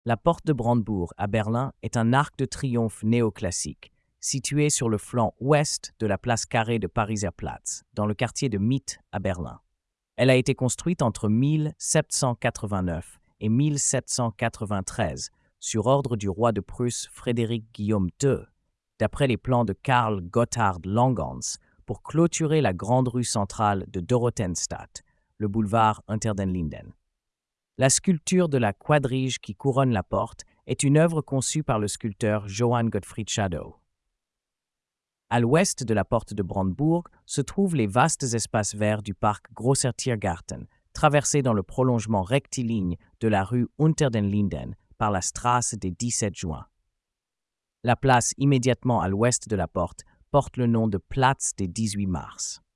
La porte de Brandebourg à Berlin est un arc de triomphe néoclassique, situé sur le flanc ouest de la place carrée de Pariser Platz, dans le quartier de Mitte à Berlin. Elle a été construite entre 1789 et 1793 sur ordre du roi de Prusse Frédéric Guillaume II, d'après les plans de Karl Gotthard Langhans, pour clôturer la grande rue centrale de Dorotheenstadt, le boulevard Unter den Linden. La sculpture de la quadrige qui couronne la porte est une œuvre conçue par le sculpteur Johann Gottfried Schadow. À l'ouest de la porte de Brandebourg se trouvent les vastes espaces verts du parc Grosser Tiergarten, traversés dans le prolongement rectiligne de la rue Unter den Linden par la Straße des 17 juin. La place immédiatement à l'ouest de la porte porte le nom de Platz des 18 mars.